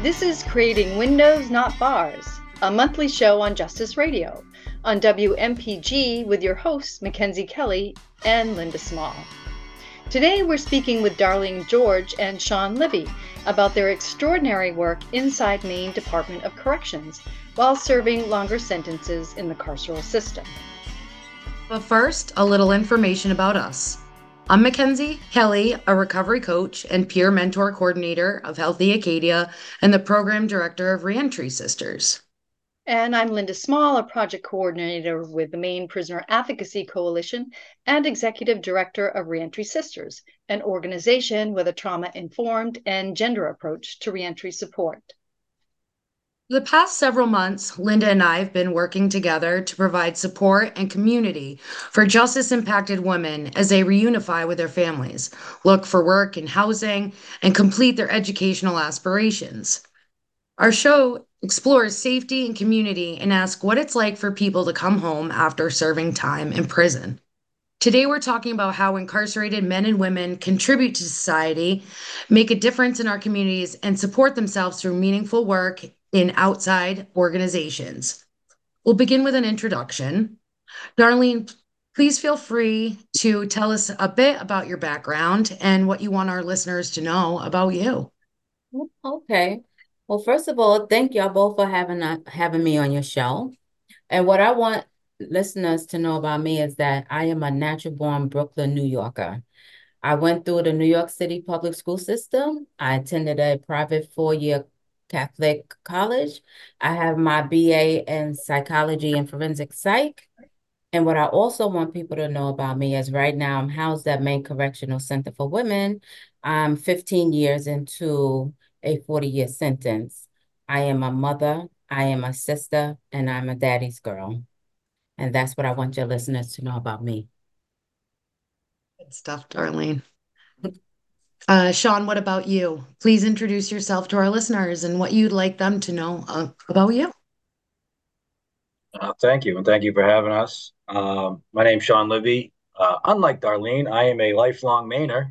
This is Creating Windows, Not Bars, a monthly show on Justice Radio on WMPG with your hosts, Mackenzie Kelly and Linda Small. Today we're speaking with Darlene George and Sean Libby about their extraordinary work inside Maine Department of Corrections while serving longer sentences in the carceral system. But first, a little information about us. I'm Mackenzie Kelly, a recovery coach and peer mentor coordinator of Healthy Acadia and the program director of Reentry Sisters. And I'm Linda Small, a project coordinator with the Maine Prisoner Advocacy Coalition and executive director of Reentry Sisters, an organization with a trauma-informed and gender approach to reentry support. For the past several months, Linda and I have been working together to provide support and community for justice-impacted women as they reunify with their families, look for work and housing, and complete their educational aspirations. Our show explores safety and community and asks what it's like for people to come home after serving time in prison. Today, we're talking about how incarcerated men and women contribute to society, make a difference in our communities, and support themselves through meaningful work in outside organizations. We'll begin with an introduction. Darlene, please feel free to tell us a bit about your background and what you want our listeners to know about you. Okay. Well, first of all, thank y'all both for having me on your show. And what I want listeners to know about me is that I am a natural-born Brooklyn, New Yorker. I went through the New York City public school system. I attended a private 4-year Catholic college. I have my BA in psychology and forensic psych. And what I also want people to know about me is right now I'm housed at Maine Correctional Center for Women. I'm 15 years into a 40-year sentence. I am a mother, I am a sister, and I'm a daddy's girl. And that's what I want your listeners to know about me. Good stuff, Darlene. Sean, what about you? Please introduce yourself to our listeners and what you'd like them to know about you. Thank you, and thank you for having us. My name's Sean Libby. Unlike Darlene, I am a lifelong Mainer.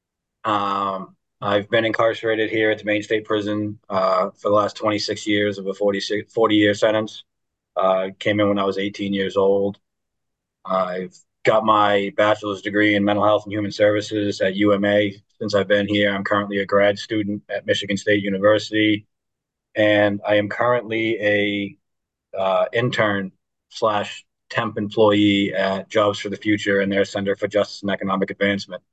I've been incarcerated here at the Maine State Prison for the last 26 years of a 40-year sentence. Came in when I was 18 years old. I've got my bachelor's degree in mental health and human services at UMA. Since I've been here, I'm currently a grad student at Michigan State University, and I am currently a intern / temp employee at Jobs for the Future and their Center for Justice and Economic Advancement.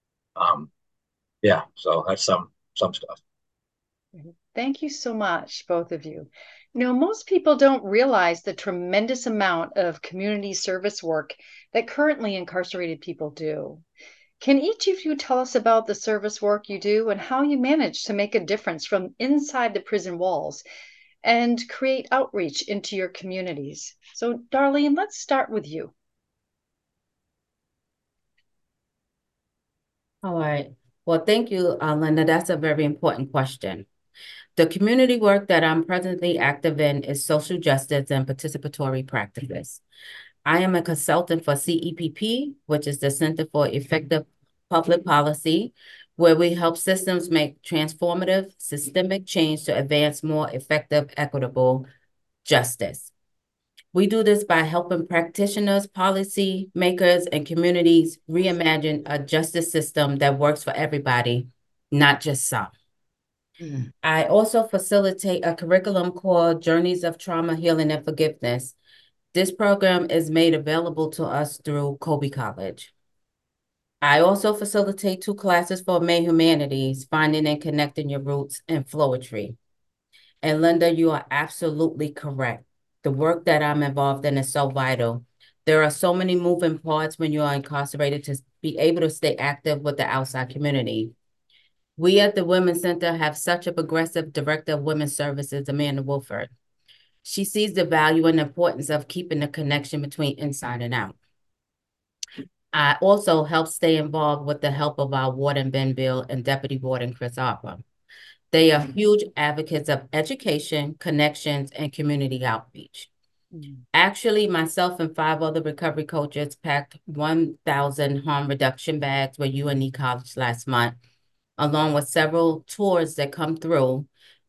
So that's some stuff. Thank you so much, both of you. You know, most people don't realize the tremendous amount of community service work that currently incarcerated people do. Can each of you tell us about the service work you do and how you manage to make a difference from inside the prison walls and create outreach into your communities? So, Darlene, let's start with you. All right. Well, thank you, Linda. That's a very important question. The community work that I'm presently active in is social justice and participatory practices. I am a consultant for CEPP, which is the Center for Effective Public Policy, where we help systems make transformative, systemic change to advance more effective, equitable justice. We do this by helping practitioners, policy makers, and communities reimagine a justice system that works for everybody, not just some. I also facilitate a curriculum called Journeys of Trauma, Healing, and Forgiveness. This program is made available to us through Colby College. I also facilitate 2 classes for Maine Humanities, Finding and Connecting Your Roots, and Flowetry. And Linda, you are absolutely correct. The work that I'm involved in is so vital. There are so many moving parts when you are incarcerated to be able to stay active with the outside community. We at the Women's Center have such a progressive director of women's services, Amanda Wolford. She sees the value and importance of keeping the connection between inside and out. I also help stay involved with the help of our Warden Ben Bill and Deputy Warden Chris Harper. They are huge advocates of education, connections, and community outreach. Actually, myself and 5 other recovery coaches packed 1,000 harm reduction bags with UNE College last month, along with several tours that come through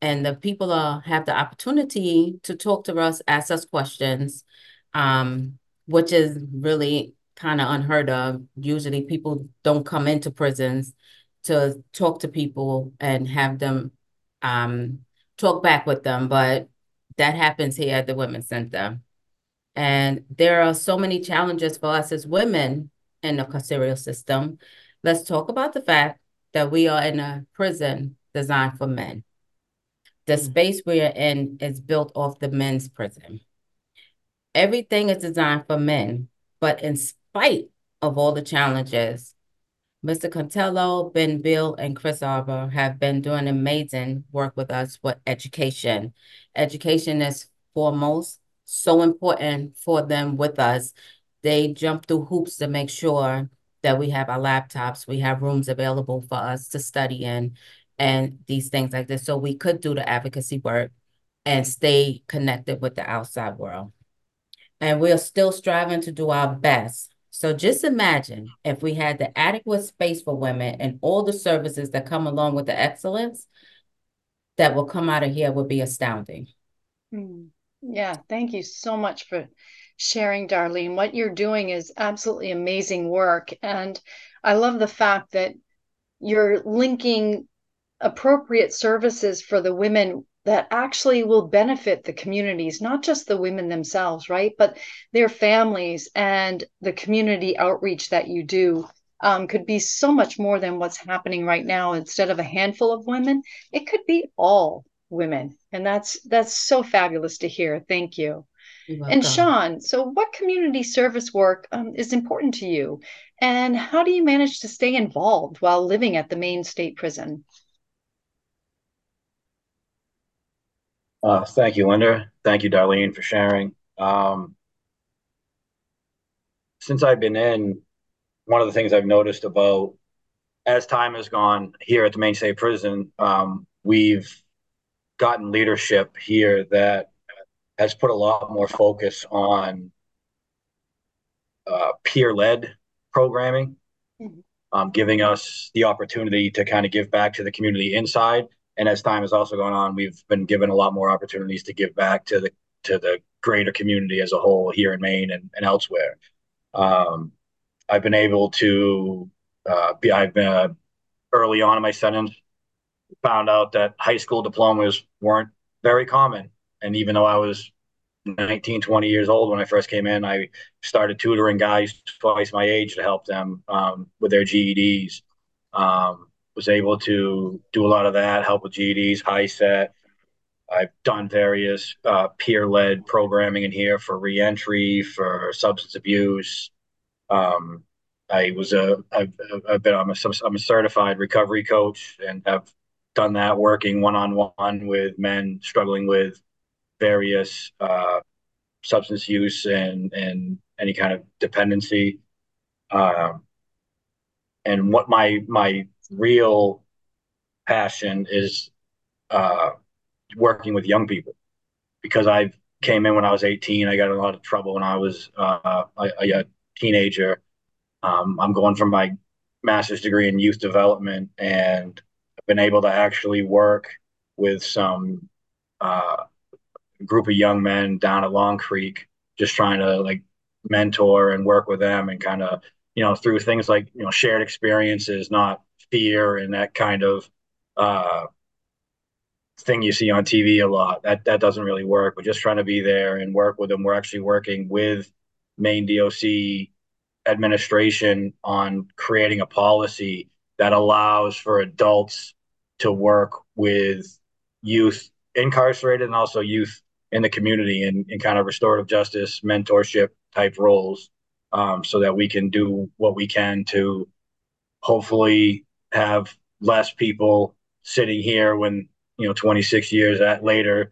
and the people have the opportunity to talk to us, ask us questions, which is really kind of unheard of. Usually people don't come into prisons to talk to people and have them talk back with them, but that happens here at the Women's Center. And there are so many challenges for us as women in the carceral system. Let's talk about the fact that we are in a prison designed for men. The space we are in is built off the men's prison. Everything is designed for men, but in spite of all the challenges, Mr. Contello, Ben Bill, and Chris Arbor have been doing amazing work with us with education. Education is foremost, so important for them with us. They jump through hoops to make sure that we have our laptops, we have rooms available for us to study in, and these things like this. So we could do the advocacy work and stay connected with the outside world. And we're still striving to do our best. So just imagine if we had the adequate space for women and all the services that come along with the excellence that will come out of here would be astounding. Yeah, thank you so much for sharing, Darlene. What you're doing is absolutely amazing work. And I love the fact that you're linking appropriate services for the women that actually will benefit the communities, not just the women themselves, right? But their families, and the community outreach that you do could be so much more than what's happening right now. Instead of a handful of women, it could be all women. And that's so fabulous to hear. Thank you. You're And welcome. Sean, so what community service work is important to you? And how do you manage to stay involved while living at the Maine State Prison? Thank you, Linda. Thank you, Darlene, for sharing. Since I've been in, one of the things I've noticed about as time has gone here at the Maine State Prison, we've gotten leadership here that has put a lot more focus on peer-led programming, giving us the opportunity to kind of give back to the community inside. And as time has also gone on, we've been given a lot more opportunities to give back to the greater community as a whole here in Maine and elsewhere. I've been able to I've been early on in my sentence, found out that high school diplomas weren't very common. And even though I was 19, 20 years old when I first came in, I started tutoring guys twice my age to help them with their GEDs. Was able to do a lot of that, help with GEDs, HiSET. I've done various peer-led programming in here for reentry, for substance abuse. I'm a certified recovery coach and have done that working one-on-one with men struggling with various substance use and any kind of dependency. And what my real passion is working with young people, because I came in when I was 18. I got in a lot of trouble when I was a teenager. I'm going from my master's degree in youth development, and I've been able to actually work with some group of young men down at Long Creek, just trying to like mentor and work with them, and kind of, through things like, shared experiences, not fear and that kind of thing you see on TV a lot. That doesn't really work. We're just trying to be there and work with them. We're actually working with Maine DOC administration on creating a policy that allows for adults to work with youth incarcerated and also youth in the community in kind of restorative justice, mentorship type roles, so that we can do what we can to hopefully have less people sitting here when, 26 years later,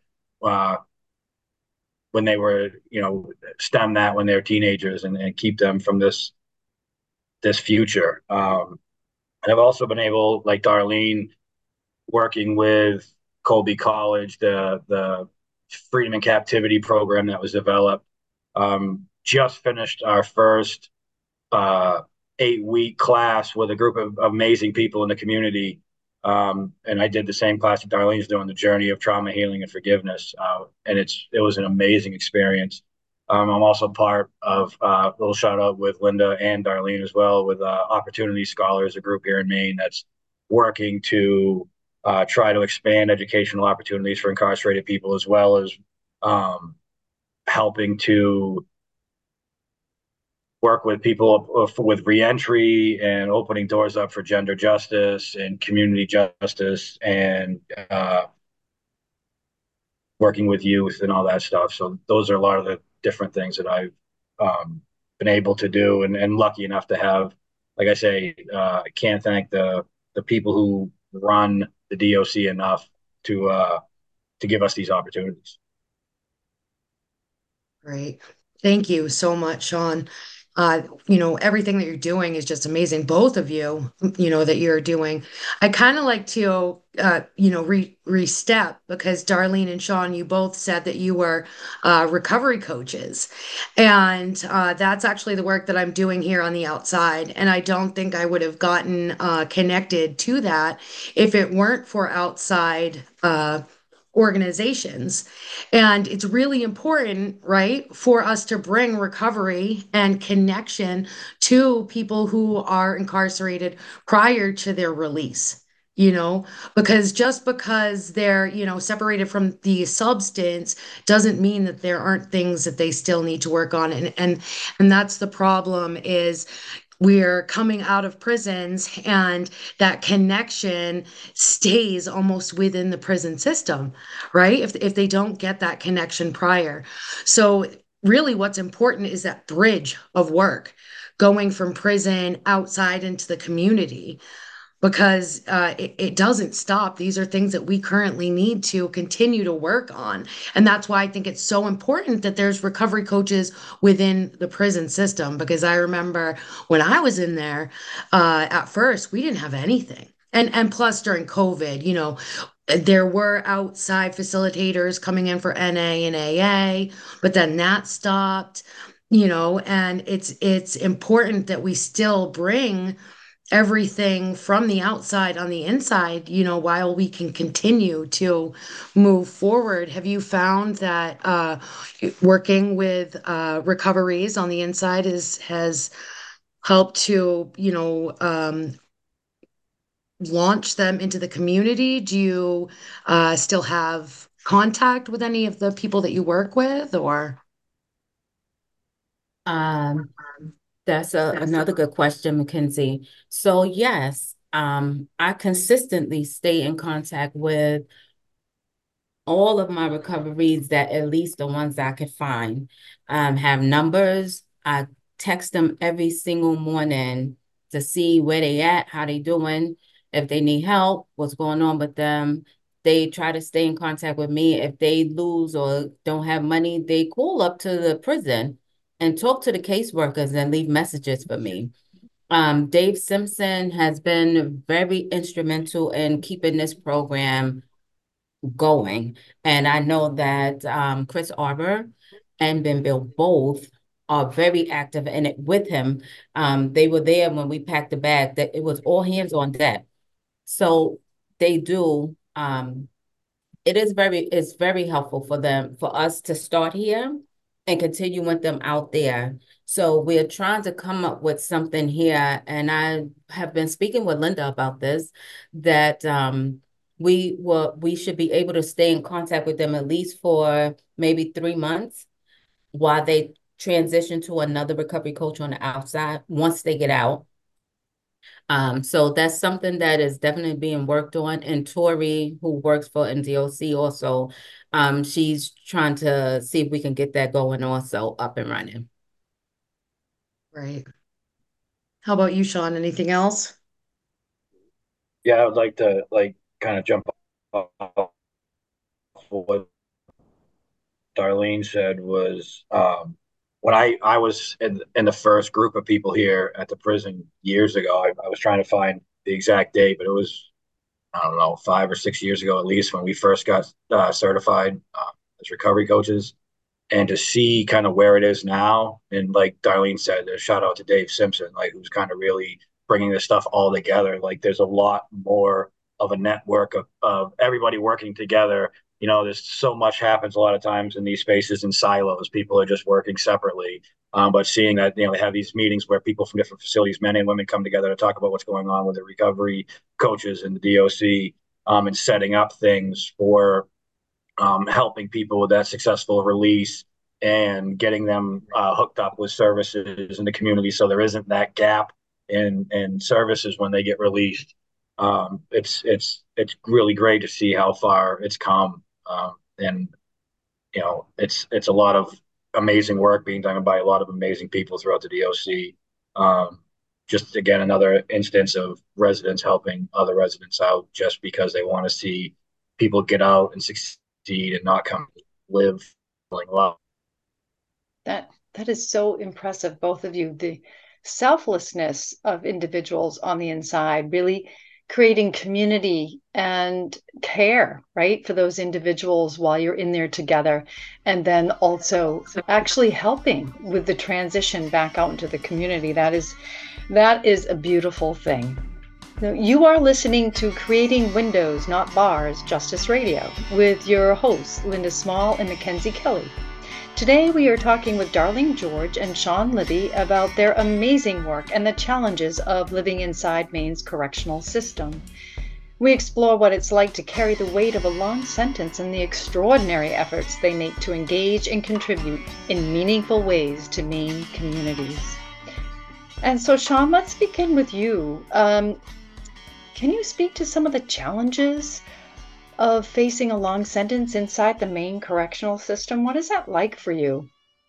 when they were, stem that when they're teenagers, and keep them from this future. And I've also been able, like Darlene, working with Colby College, the Freedom in Captivity program that was developed. Just finished our first 8-week class with a group of amazing people in the community, And I did the same class that Darlene's doing, the journey of trauma healing and forgiveness. And it was an amazing experience. I'm also part of a little shout out with Linda and Darlene as well with Opportunity Scholars, a group here in Maine that's working to try to expand educational opportunities for incarcerated people, as well as um, helping to work with people with reentry and opening doors up for gender justice and community justice and working with youth and all that stuff. So those are a lot of the different things that I've been able to do and lucky enough to have. Like I say, I can't thank the people who run the DOC enough to give us these opportunities. Great. Thank you so much, Sean. Everything that you're doing is just amazing. Both of you, that you're doing. I kind of like to, re-step because Darlene and Sean, you both said that you were recovery coaches. And that's actually the work that I'm doing here on the outside. And I don't think I would have gotten connected to that if it weren't for outside organizations. And it's really important, right, for us to bring recovery and connection to people who are incarcerated prior to their release. Because just because they're, separated from the substance doesn't mean that there aren't things that they still need to work on. And that's the problem is we're coming out of prisons and that connection stays almost within the prison system, right? If they don't get that connection prior. So really what's important is that bridge of work going from prison outside into the community because it doesn't stop. These are things that we currently need to continue to work on. And that's why I think it's so important that there's recovery coaches within the prison system. Because I remember when I was in there, at first, we didn't have anything. And plus during COVID, there were outside facilitators coming in for NA and AA, but then that stopped, and it's important that we still bring everything from the outside on the inside, while we can continue to move forward. Have you found that working with recoveries on the inside has helped to, launch them into the community? Do you still have contact with any of the people that you work with, or? Um, that's another good question, Mackenzie. So yes, I consistently stay in contact with all of my recoveries that at least the ones I could find have numbers. I text them every single morning to see where they at, how they doing, if they need help, what's going on with them. They try to stay in contact with me. If they lose or don't have money, they call up to the prison and talk to the caseworkers and leave messages for me. Dave Simpson has been very instrumental in keeping this program going. And I know that Chris Arbor and Ben Bill both are very active in it with him. They were there when we packed the bag, that it was all hands on deck. So they do it's very helpful for them, for us to start here and continue with them out there. So we're trying to come up with something here, and I have been speaking with Linda about this, that we should be able to stay in contact with them at least for maybe 3 months while they transition to another recovery coach on the outside once they get out. So that's something that is definitely being worked on. And Tori, who works for NDOC also, she's trying to see if we can get that going also up and running. Right. How about you, Sean? Anything else? Yeah, I would like to kind of jump off what Darlene said was when I was in the first group of people here at the prison years ago, I was trying to find the exact date, but it was, I don't know, 5 or 6 years ago at least when we first got certified as recovery coaches. And to see kind of where it is now, and like Darlene said, a shout out to Dave Simpson, like who's kind of really bringing this stuff all together. Like there's a lot more of a network of everybody working together. There's so much happens a lot of times in these spaces in silos. People are just working separately. But seeing that, they have these meetings where people from different facilities, men and women, come together to talk about what's going on with the recovery coaches and the DOC, and setting up things for helping people with that successful release and getting them hooked up with services in the community, so there isn't that gap in services when they get released. It's really great to see how far it's come, and it's a lot of amazing work being done by a lot of amazing people throughout the DOC. Just again, another instance of residents helping other residents out just because they want to see people get out and succeed and not come live feeling love. That is so impressive, both of you. The selflessness of individuals on the inside, really creating community and care, right, for those individuals while you're in there together, and then also actually helping with the transition back out into the community. That is a beautiful thing. Now, you are listening to Creating Windows, Not Bars, Justice Radio with your hosts, Linda Small and Mackenzie Kelly. Today, we are talking with Darlene George and Sean Libby about their amazing work and the challenges of living inside Maine's correctional system. We explore what it's like to carry the weight of a long sentence and the extraordinary efforts they make to engage and contribute in meaningful ways to Maine communities. And so, Sean, let's begin with you. Can you speak to some of the challenges of facing a long sentence inside the Maine correctional system? What is that like for you?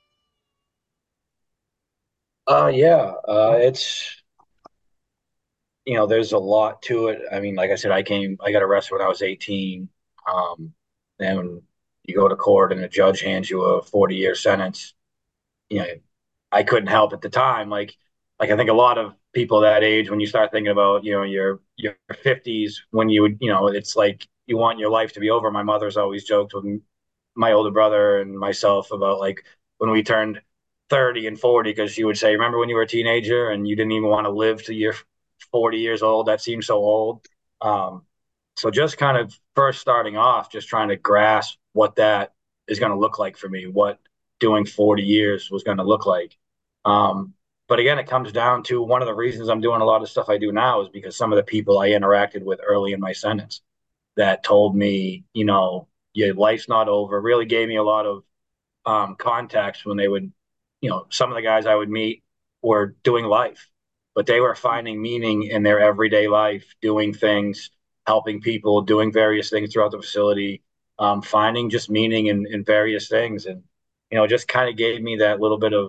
Yeah, it's there's a lot to it. I mean, like I said, I got arrested when I was 18. And you go to court and the judge hands you a 40-year sentence. You know, I couldn't help at the time. Like I think a lot of people that age, when you start thinking about, your 50s, when you would, it's like you want your life to be over. My mother's always joked with my older brother and myself about like when we turned 30 and 40, because she would say, remember when you were a teenager and you didn't even want to live to your 40 years old? That seems so old. So just kind of first starting off, just trying to grasp what that is going to look like for me, what doing 40 years was going to look like. But again, it comes down to one of the reasons I'm doing a lot of stuff I do now is because some of the people I interacted with early in my sentence that told me, your life's not over, really gave me a lot of context when they would, some of the guys I would meet were doing life, but they were finding meaning in their everyday life, doing things, helping people, doing various things throughout the facility, finding just meaning in various things. And, just kind of gave me that little bit of,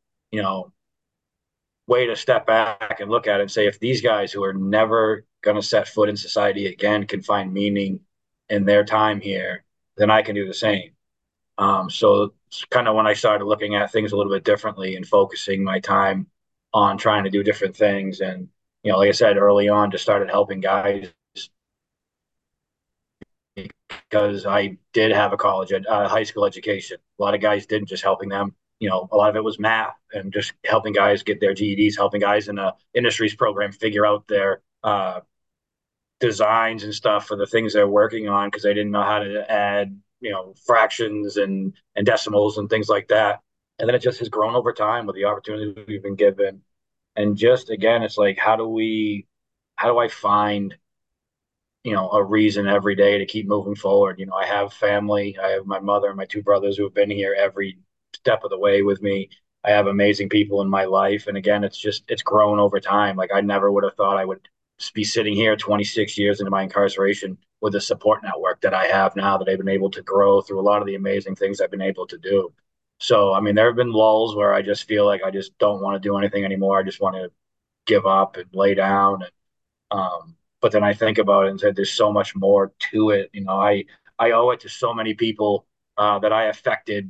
way to step back and look at it and say, if these guys who are never going to set foot in society again can find meaning in their time here, then I can do the same. So it's kind of when I started looking at things a little bit differently and focusing my time on trying to do different things. And, like I said, early on, just started helping guys because I did have a high school education. A lot of guys didn't, just helping them. A lot of it was math and just helping guys get their GEDs, helping guys in a industries program figure out their designs and stuff for the things they're working on because they didn't know how to add, fractions and decimals and things like that. And then it just has grown over time with the opportunities we've been given. And just again, it's like, how do I find, a reason every day to keep moving forward? I have family. I have my mother and my two brothers who have been here every step of the way with me. I have amazing people in my life. And again, it's grown over time. Like I never would have thought I would be sitting here 26 years into my incarceration with a support network that I have now, that I've been able to grow through a lot of the amazing things I've been able to do. So, I mean, there have been lulls where I just feel like I just don't want to do anything anymore. I just want to give up and lay down. But then I think about it and said, there's so much more to it. I owe it to so many people that I affected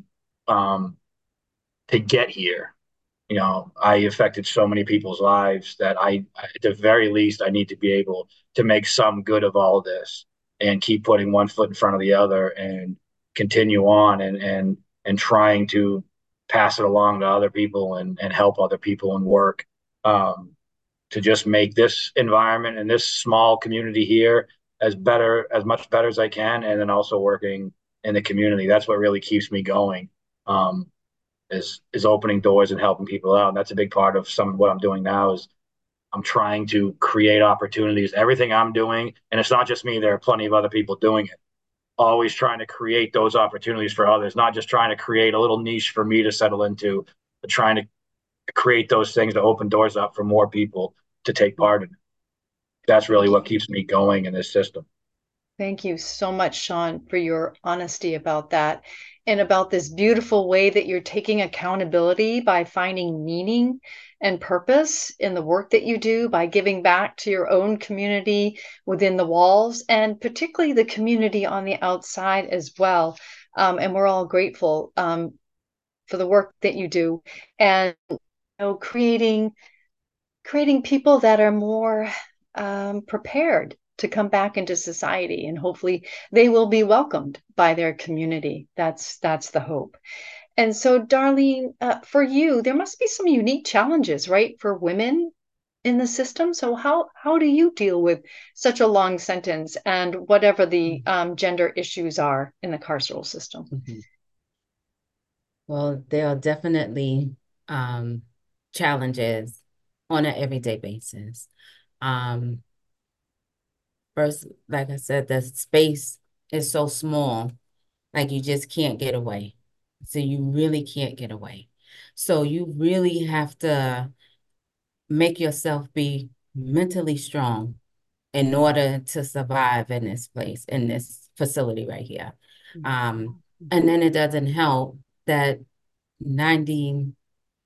to get here. I affected so many people's lives that at the very least, I need to be able to make some good of all this and keep putting one foot in front of the other and continue on and trying to pass it along to other people and help other people and work to just make this environment and this small community here as much better as I can, and then also working in the community. That's what really keeps me going. Um, is opening doors and helping people out. And that's a big part of some of what I'm doing now is I'm trying to create opportunities. Everything I'm doing, and it's not just me, there are plenty of other people doing it. Always trying to create those opportunities for others, not just trying to create a little niche for me to settle into, but trying to create those things to open doors up for more people to take part in it. That's really what keeps me going in this system. Thank you so much, Sean, for your honesty about that and about this beautiful way that you're taking accountability by finding meaning and purpose in the work that you do, by giving back to your own community within the walls, and particularly the community on the outside as well. And we're all grateful for the work that you do, and creating people that are more prepared to come back into society, and hopefully they will be welcomed by their community. That's the hope. And so, Darlene, for you, there must be some unique challenges, right, for women in the system. So how do you deal with such a long sentence and whatever the gender issues are in the carceral system? Mhm. Well, there are definitely challenges on an everyday basis. Um, First, like I said, the space is so small, like you just can't get away. So you really can't get away. So you really have to make yourself be mentally strong in order to survive in this place, in this facility right here. And then it doesn't help that 98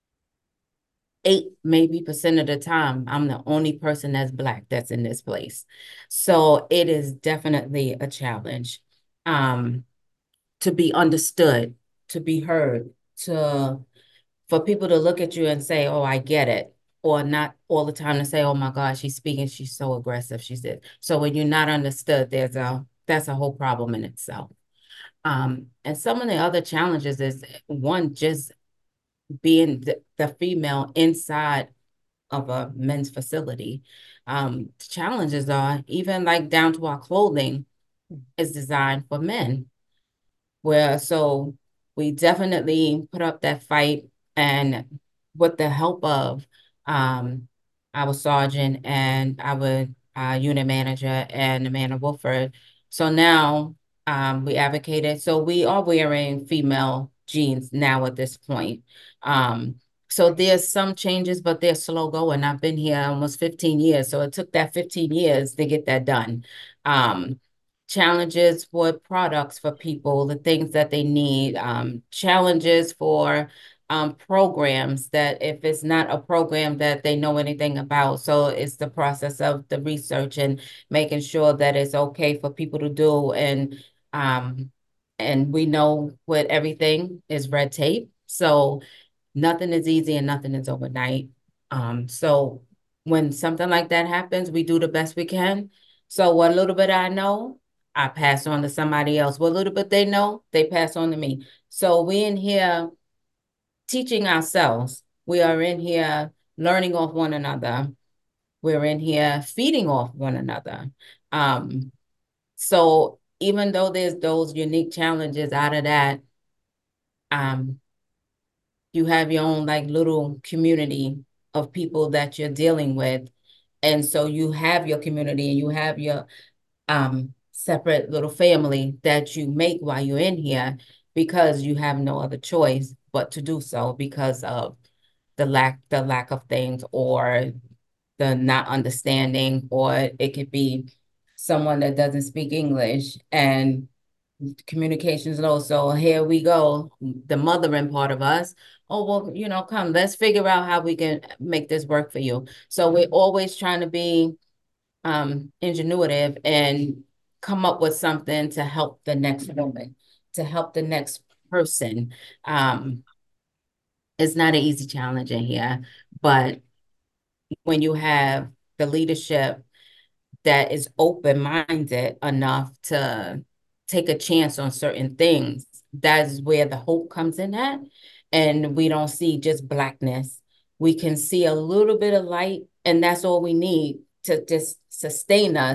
maybe percent of the time, I'm the only person that's Black that's in this place. So it is definitely a challenge to be understood, to be heard, for people to look at you and say, oh, I get it. Or not all the time to say, oh my God, she's speaking, she's so aggressive, she's this. So when you're not understood, that's a whole problem in itself. And some of the other challenges is one, just being the female inside of a men's facility. Challenges are even like down to our clothing is designed for men. So we definitely put up that fight, and with the help of our sergeant and our unit manager and Amanda Wolford. So now we advocated. So we are wearing female jeans now at this point. So there's some changes, but they're slow going. I've been here almost 15 years, so it took that 15 years to get that done. Challenges for products for people, the things that they need, challenges for programs that if it's not a program that they know anything about. So it's the process of the research and making sure that it's okay for people to do. And we know with everything is red tape. So nothing is easy and nothing is overnight. So when something like that happens, we do the best we can. So what little bit I know, I pass on to somebody else. What little bit they know, they pass on to me. So we in here teaching ourselves. We are in here learning off one another. We're in here feeding off one another. So even though there's those unique challenges out of that, um, you have your own like little community of people that you're dealing with. And so you have your community and you have your separate little family that you make while you're in here because you have no other choice but to do so because of the lack of things or the not understanding, or it could be someone that doesn't speak English and communications low. So here we go, the mothering part of us. Oh, well, come, let's figure out how we can make this work for you. So we're always trying to be ingenuitive and come up with something to help the next woman, to help the next person. It's not an easy challenge in here, but when you have the leadership that is open-minded enough to take a chance on certain things, that's where the hope comes in at. And we don't see just blackness. We can see a little bit of light, and that's all we need to just sustain us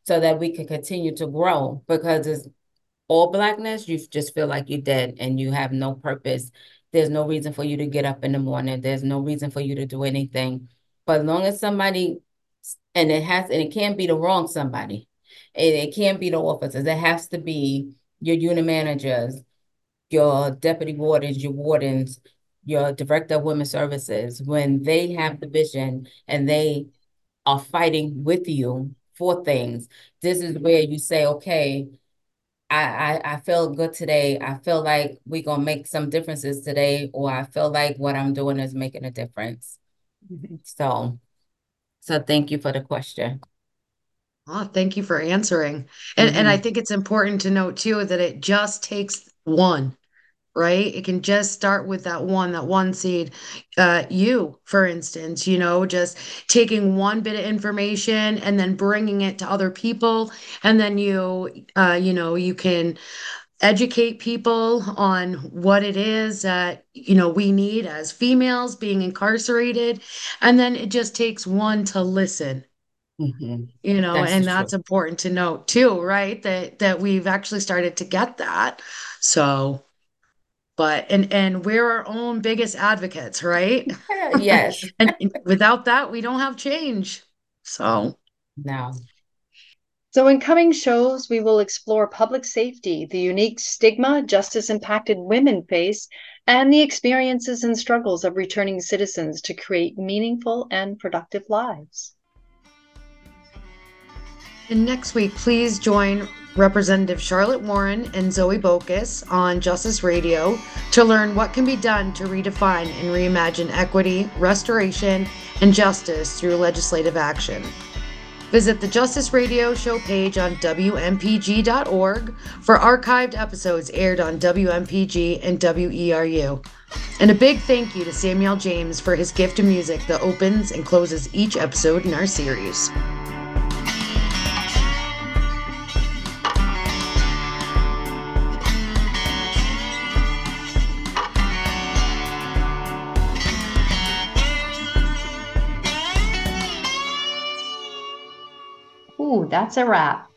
so that we can continue to grow, because it's all Blackness, you just feel like you're dead and you have no purpose. There's no reason for you to get up in the morning. There's no reason for you to do anything. But as long as somebody, and it can't be the wrong somebody. It can't be the officers. It has to be your unit managers, your deputy wardens, your wardens, your director of women's services. When they have the vision and they are fighting with you for things, this is where you say, okay, I feel good today. I feel like we're gonna make some differences today, or I feel like what I'm doing is making a difference. So thank you for the question. Oh, thank you for answering. And I think it's important to note too that it just takes one, right? It can just start with that one seed. You, for instance, just taking one bit of information and then bringing it to other people, and then you can educate people on what it is that we need as females being incarcerated, and then it just takes one to listen. That's And true. that's important to note too, right? That we've actually started to get that. So, but and we're our own biggest advocates, right? Yes. And without that, we don't have change. So, No. So, in coming shows, we will explore public safety, the unique stigma justice impacted women face, and the experiences and struggles of returning citizens to create meaningful and productive lives. and next week, please join Representative Charlotte Warren and Zoe Bocus on Justice Radio to learn what can be done to redefine and reimagine equity, restoration, and justice through legislative action. Visit the Justice Radio Show page on WMPG.org for archived episodes aired on WMPG and WERU. And a big thank you to Samuel James for his gift of music that opens and closes each episode in our series. Ooh, that's a wrap.